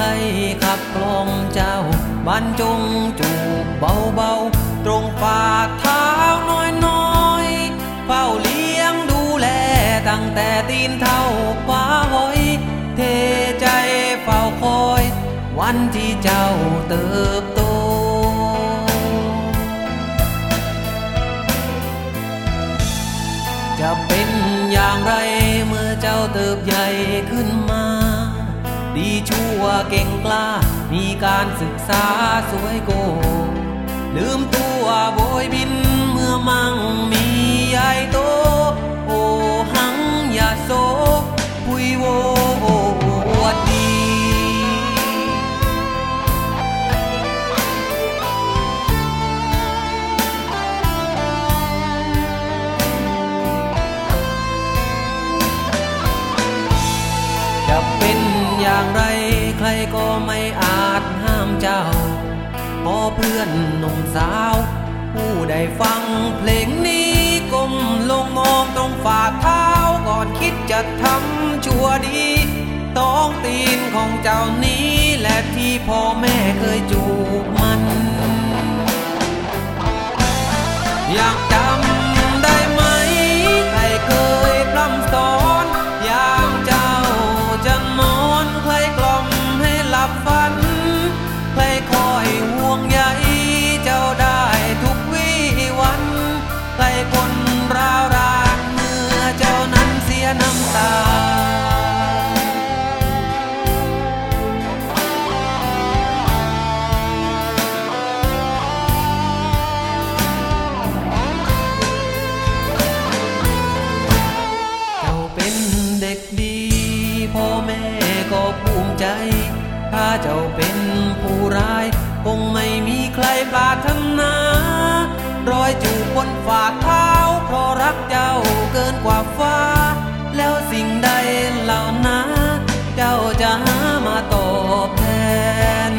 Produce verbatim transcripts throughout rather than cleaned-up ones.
ขับกล่อมเจ้าบรรจงจูบเบาๆตรงฝ่าเท้าน้อยๆเฝ้าเลี้ยงดูแลตั้งแต่ตีนเท่าฟ้าหอยเทใจเฝ้าคอยวันที่เจ้าเติบโตจะเป็นอย่างไรเมื่อเจ้าเติบใหญ่ขึ้นมาดีชั่วเก่งกล้ามีการศึกษาสวยโกลืมตัวโบยบินเมื่อมั่งมีใหญ่โตโอหังอย่าโศกปุยโวอวดดีจะเป็นอย่างไรใครก็ไม่อาจห้ามเจ้าพอเพื่อนหนุ่มสาวผู้ได้ฟังเพลงนี้ก้มลงมองตรงฝ่าเท้าก่อนคิดจะทำชั่วดีต้องตีนของเจ้านี้และที่พ่อแม่เคยจูบมันอยากจำได้ไหมใครเคยพร่ำสอนยามเจ้าจะนอนใครกล่อมให้หลับฝันใครคอยห่วงใยเจ้าได้ทุกวี่วันใครคนร้าวรานเมื่อเจ้านั้นเสียน้ำตาเจ้าเป็นเด็กดีพ่อแม่ก็ภูมิใจถ้าเจ้าเป็นผู้ร้ายคงไม่มีใครปรารถนารอยจูบบนฝ่าเท้าเพราะรักเจ้าเกินกว่าฟ้าแล้วสิ่งใดเหล่านั้นเจ้าจะหามาตอบแทน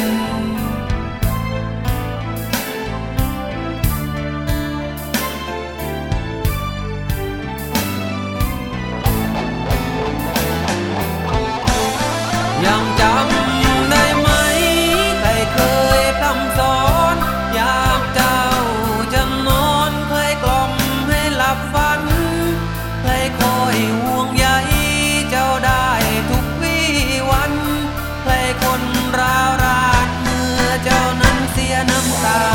ยังจำได้ไหมใครเคยพร่ำสอนอยากเจ้าจะนอนใครกล่อมให้หลับฝันใครคอยห่วงใยเจ้าได้ทุกวี่วันใครคนร้าวรานเมื่อเจ้านั้นเสียน้ำตา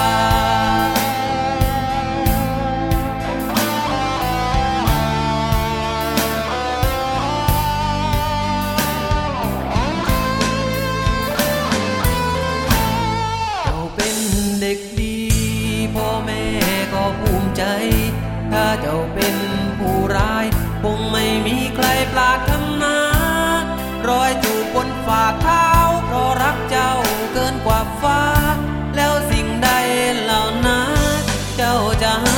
เด็กดีพ่อแม่ก็ภูมิใจถ้าเจ้าเป็นผู้ร้ายคงไม่มีใครปรารถนารอยจูบบนฝ่าเท้าเพราะรักเจ้าเกินกว่าฟ้าแล้วสิ่งใดเหล่านั้นเจ้าจะหา